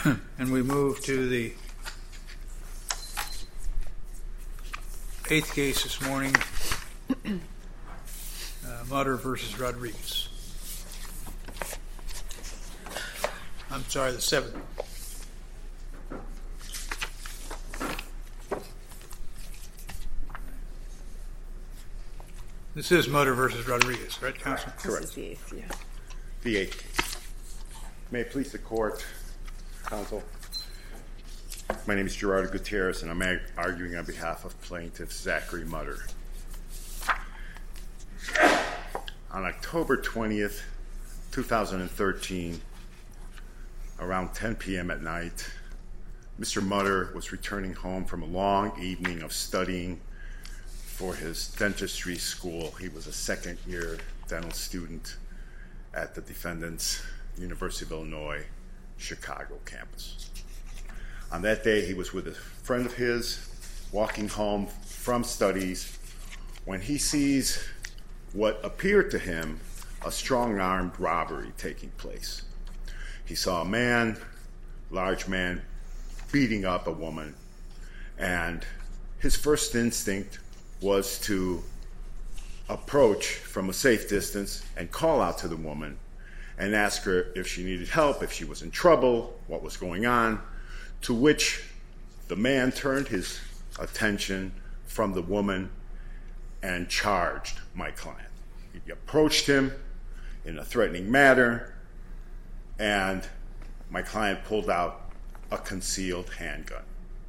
And we move to the eighth case this morning, Mutter versus Rodriguez. I'm sorry, the seventh. This is Mutter versus Rodriguez, right, Counsel? Correct. This is the eighth, yeah. The eighth case. May it please the court, counsel. My name is Gerardo Gutierrez, and I'm arguing on behalf of plaintiff Zachary Mutter. On October 20th, 2013, around 10 p.m. at night, Mr. Mutter was returning home from a long evening of studying for his dentistry school. He was a second-year dental student at the defendant's University of Illinois, Chicago campus. On that day, he was with a friend of his, walking home from studies, when he sees what appeared to him a strong-armed robbery taking place. He saw a man, large man, beating up a woman, and his first instinct was to approach from a safe distance and call out to the woman and ask her if she needed help, if she was in trouble, what was going on, to which the man turned his attention from the woman and charged my client. He approached him in a threatening manner, and my client pulled out a concealed handgun.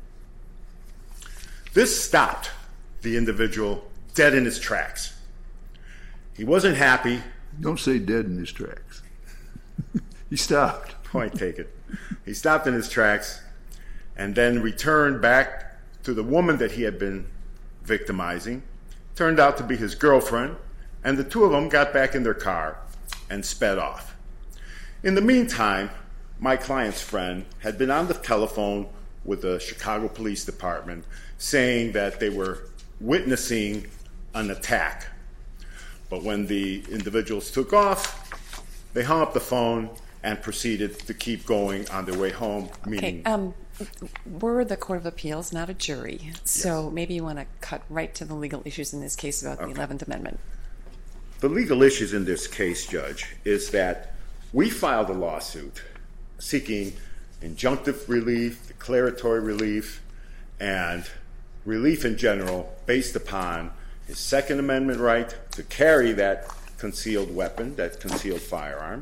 This stopped the individual dead in his tracks. He wasn't happy. Don't say dead in his tracks. He stopped. Point taken. He stopped in his tracks and then returned back to the woman that he had been victimizing. Turned out to be his girlfriend, and the two of them got back in their car and sped off. In the meantime, my client's friend had been on the telephone with the Chicago Police Department saying that they were witnessing an attack. But when the individuals took off, they hung up the phone and proceeded to keep going on their way home, meaning... Okay, we're the Court of Appeals, not a jury, so maybe you want to cut right to the legal issues in this case about the 11th Amendment. The legal issues in this case, Judge, is that we filed a lawsuit seeking injunctive relief, declaratory relief, and relief in general based upon his Second Amendment right to carry that concealed weapon, that concealed firearm,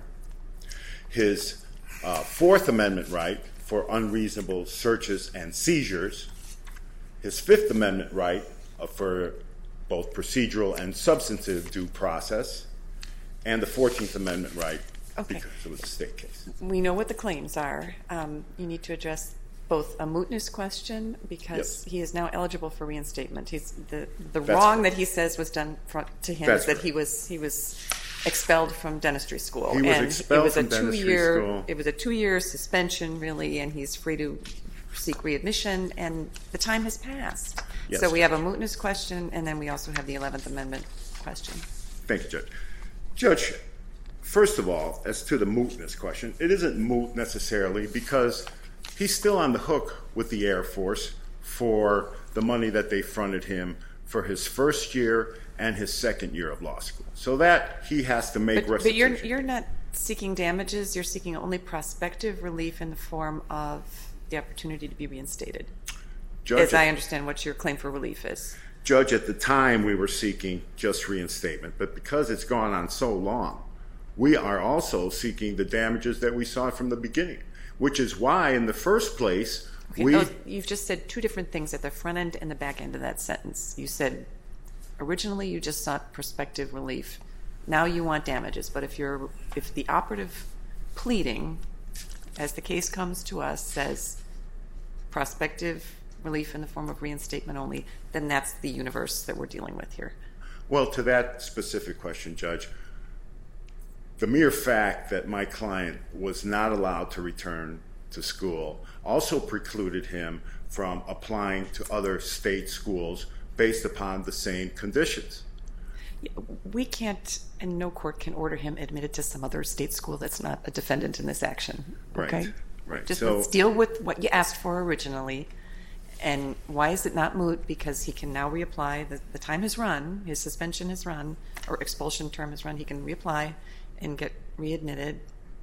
his Fourth Amendment right for unreasonable searches and seizures, his Fifth Amendment right for both procedural and substantive due process, and the 14th Amendment right because it was a state case. We know what the claims are. You need to address both a mootness question because he is now eligible for reinstatement. The wrong that he says was done to him is that he was expelled from dentistry school. He was expelled from dentistry school. It was a 2-year suspension, really, and he's free to seek readmission, and the time has passed. Yes. So we have a mootness question, and then we also have the 11th Amendment question. Thank you, Judge. Judge, first of all, as to the mootness question, it isn't moot necessarily because he's still on the hook with the Air Force for the money that they fronted him for his first year and his second year of law school. So that he has to make restitution. But you're not seeking damages. You're seeking only prospective relief in the form of the opportunity to be reinstated. Judge, as I understand what your claim for relief is. Judge, at the time we were seeking just reinstatement, but because it's gone on so long, we are also seeking the damages that we saw from the beginning, which is why in the first place you've just said two different things at the front end and the back end of that sentence. You said originally you just sought prospective relief. Now you want damages, but if the operative pleading, as the case comes to us, says prospective relief in the form of reinstatement only, then that's the universe that we're dealing with here. Well, to that specific question, Judge, the mere fact that my client was not allowed to return to school also precluded him from applying to other state schools based upon the same conditions. We can't, and no court can order him admitted to some other state school that's not a defendant in this action. Okay? Right. Right. Just So let's deal with what you asked for originally. And why is it not moot? Because he can now reapply. The time has run. His suspension has run, or expulsion term has run. He can reapply and get readmitted.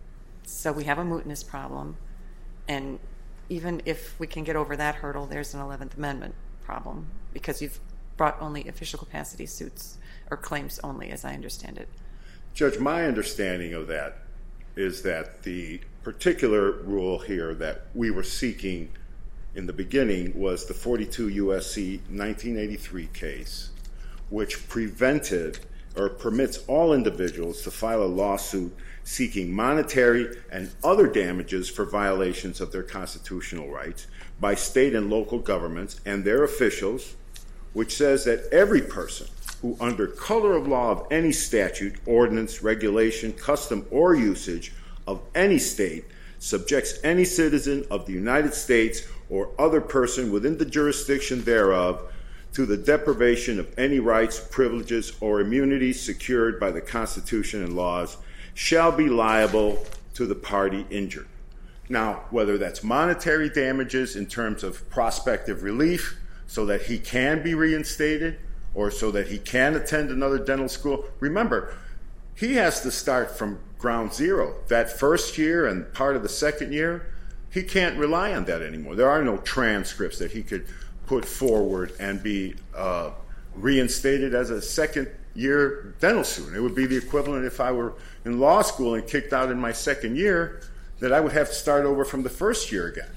So we have a mootness problem. And even if we can get over that hurdle, there's an 11th Amendment problem because you've brought only official capacity suits or claims only, as I understand it. Judge, my understanding of that is that the particular rule here that we were seeking in the beginning was the 42 U.S.C. 1983 case, which prevented or permits all individuals to file a lawsuit seeking monetary and other damages for violations of their constitutional rights by state and local governments and their officials, which says that every person who, under color of law of any statute, ordinance, regulation, custom, or usage of any state, subjects any citizen of the United States or other person within the jurisdiction thereof to the deprivation of any rights, privileges, or immunities secured by the Constitution and laws shall be liable to the party injured. Now, whether that's monetary damages in terms of prospective relief so that he can be reinstated or so that he can attend another dental school, remember, he has to start from ground zero. That first year and part of the second year, he can't rely on that anymore. There are no transcripts that he could put forward and be reinstated as a second-year dental student. It would be the equivalent if I were in law school and kicked out in my second year, that I would have to start over from the first year again.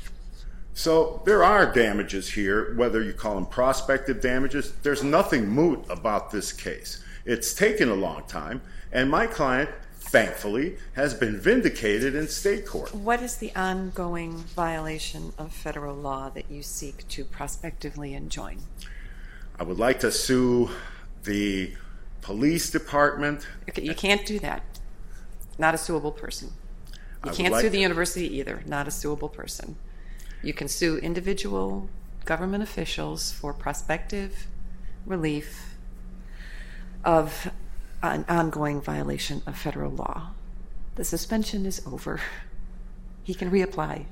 So there are damages here, whether you call them prospective damages. There's nothing moot about this case. It's taken a long time, and my client, thankfully, has been vindicated in state court. What is the ongoing violation of federal law that you seek to prospectively enjoin? I would like to sue the police department. Okay, you can't do that. Not a suable person. You can't sue the university either. Not a suable person. You can sue individual government officials for prospective relief of an ongoing violation of federal law. The suspension is over. He can reapply.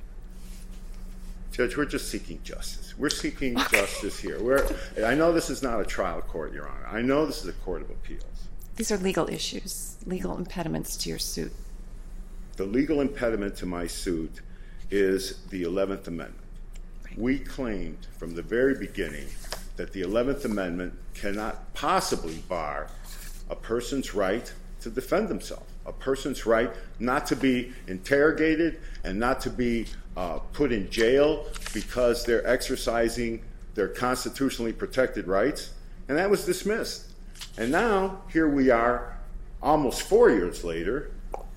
Judge, we're just seeking justice. We're seeking justice here. I know this is not a trial court, Your Honor. I know this is a court of appeals. These are legal issues, legal impediments to your suit. The legal impediment to my suit is the 11th Amendment. Right. We claimed from the very beginning that the 11th Amendment cannot possibly bar a person's right to defend themselves, a person's right not to be interrogated and not to be put in jail because they're exercising their constitutionally protected rights. And that was dismissed. And now, here we are, almost 4 years later,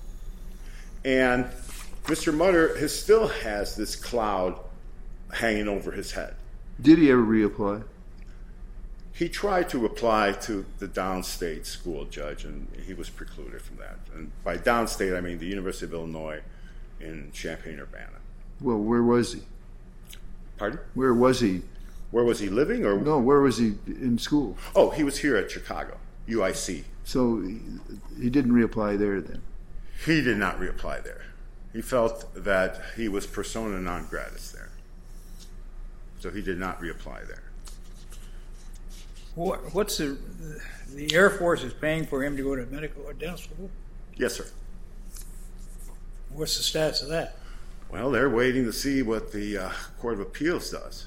and Mr. Mutter still has this cloud hanging over his head. Did he ever reapply? He tried to apply to the downstate school, Judge, and he was precluded from that. And by downstate, I mean the University of Illinois in Champaign-Urbana. Well, where was he? Pardon? Where was he? Where was he living? Or No, where was he in school? Oh, he was here at Chicago, UIC. So he didn't reapply there then? He did not reapply there. He felt that he was persona non gratis there. So he did not reapply there. What's the Air Force is paying for him to go to medical or dental school? Yes, sir. What's the status of that? Well, they're waiting to see what the Court of Appeals does.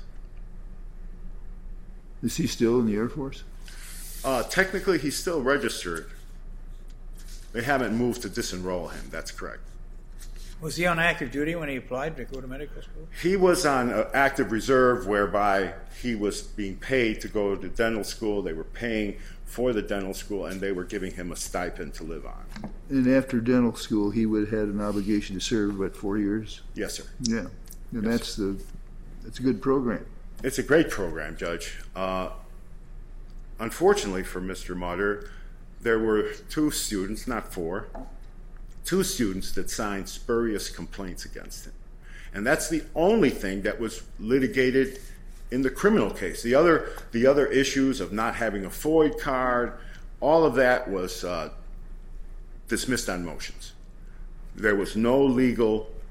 Is he still in the Air Force? Technically, he's still registered. They haven't moved to disenroll him. That's correct. Was he on active duty when he applied to go to medical school? He was on active reserve, whereby he was being paid to go to dental school. They were paying for the dental school, and they were giving him a stipend to live on. And after dental school, he would have had an obligation to serve, what, 4 years? Yes, sir. Yeah, and Yes. that's a good program. It's a great program, Judge. Unfortunately for Mr. Mutter, there were 2 students, not 4, 2 students that signed spurious complaints against him. And that's the only thing that was litigated in the criminal case. The other issues of not having a FOID card, all of that was dismissed on motions. There was no legal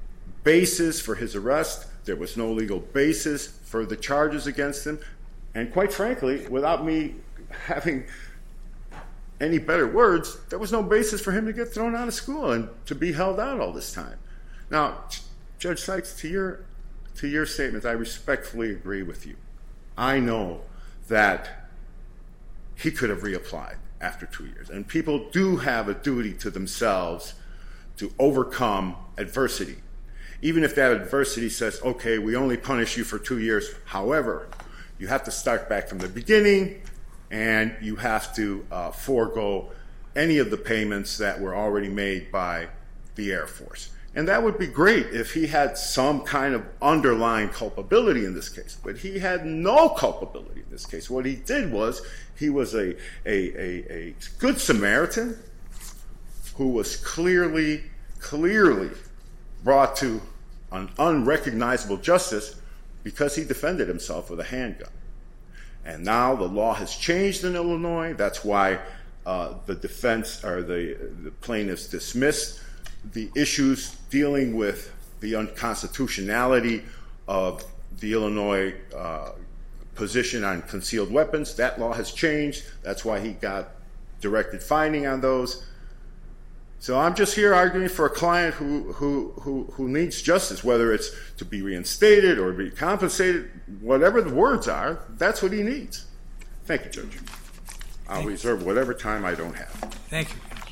basis for his arrest. There was no legal basis for the charges against him. And quite frankly, without me having any better words, there was no basis for him to get thrown out of school and to be held out all this time. Now, Judge Sykes, to your statement, I respectfully agree with you. I know that he could have reapplied after 2 years. And people do have a duty to themselves to overcome adversity. Even if that adversity says, okay, we only punish you for 2 years. However, you have to start back from the beginning, and you have to forego any of the payments that were already made by the Air Force. And that would be great if he had some kind of underlying culpability in this case. But he had no culpability in this case. What he did was he was a good Samaritan who was clearly brought to an unrecognizable justice because he defended himself with a handgun. And now the law has changed in Illinois. That's why the defense or the plaintiffs dismissed the issues dealing with the unconstitutionality of the Illinois position on concealed weapons. That law has changed. That's why he got directed finding on those. So I'm just here arguing for a client who needs justice, whether it's to be reinstated or be compensated, whatever the words are, that's what he needs. Thank you, Judge. I'll reserve whatever time I don't have. Thank you, counsel.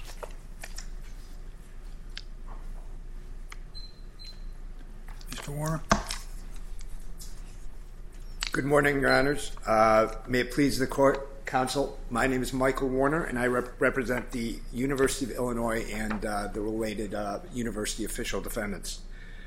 Mr. Warner? Good morning, Your Honors. May it please the Court, Counsel, my name is Michael Warner, and I represent the University of Illinois and the related university official defendants.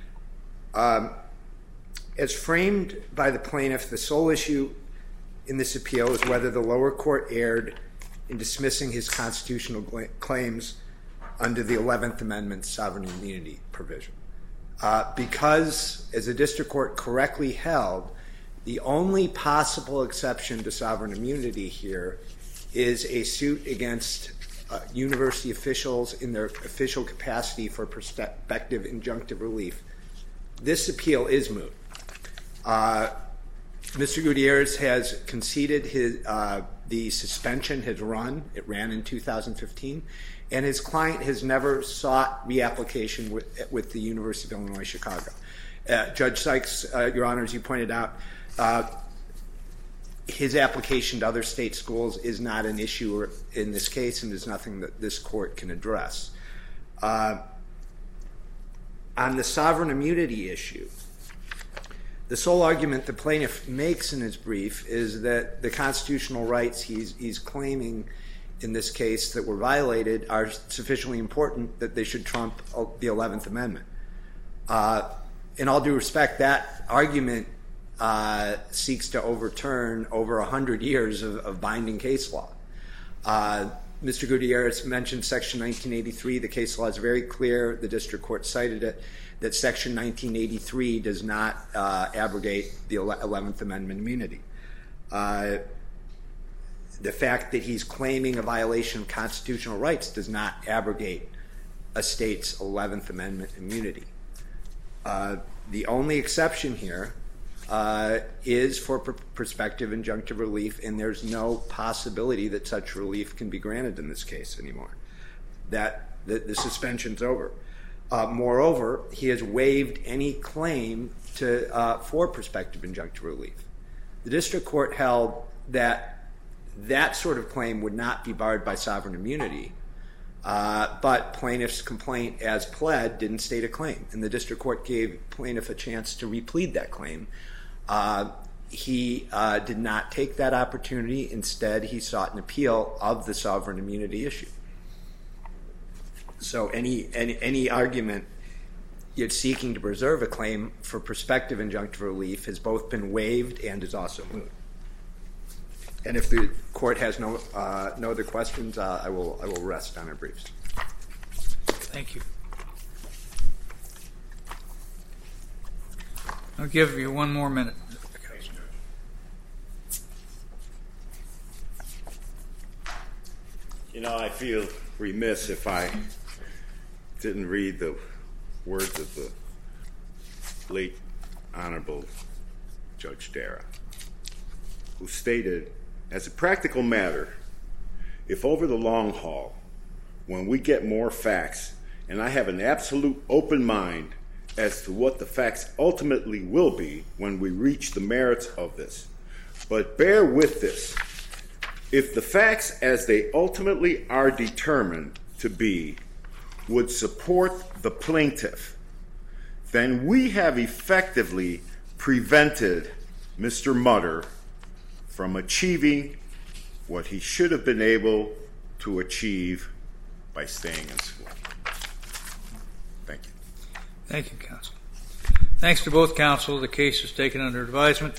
As framed by the plaintiff, the sole issue in this appeal is whether the lower court erred in dismissing his constitutional claims under the 11th Amendment sovereign immunity provision. Because, as the district court correctly held, the only possible exception to sovereign immunity here is a suit against university officials in their official capacity for prospective injunctive relief. This appeal is moot. Mr. Gutierrez has conceded the suspension has run. It ran in 2015. And his client has never sought reapplication with the University of Illinois Chicago. Judge Sykes, Your Honor, as you pointed out, his application to other state schools is not an issue in this case, and is nothing that this court can address. On the sovereign immunity issue, the sole argument the plaintiff makes in his brief is that the constitutional rights he's claiming in this case that were violated are sufficiently important that they should trump the 11th Amendment. In all due respect, that argument seeks to overturn over 100 years of binding case law. Mr. Gutierrez mentioned Section 1983. The case law is very clear. The district court cited it, that Section 1983 does not abrogate the 11th Amendment immunity. The fact that he's claiming a violation of constitutional rights does not abrogate a state's 11th Amendment immunity. The only exception here is for prospective injunctive relief, and there's no possibility that such relief can be granted in this case anymore. The suspension's over. Moreover, he has waived any claim for prospective injunctive relief. The district court held that that sort of claim would not be barred by sovereign immunity, but plaintiff's complaint as pled didn't state a claim, and the district court gave plaintiff a chance to replead that claim. He did not take that opportunity. Instead, he sought an appeal of the sovereign immunity issue. So any argument yet seeking to preserve a claim for prospective injunctive relief has both been waived and is also moot. And if the court has no other questions, I will rest on our briefs. Thank you. I'll give you one more minute. You know, I feel remiss if I didn't read the words of the late Honorable Judge Dara, who stated, as a practical matter, if over the long haul, when we get more facts, and I have an absolute open mind as to what the facts ultimately will be when we reach the merits of this, but bear with this, if the facts as they ultimately are determined to be would support the plaintiff, then we have effectively prevented Mr. Mutter from achieving what he should have been able to achieve by staying in school. Thank you. Thank you, counsel. Thanks to both counsel. The case is taken under advisement.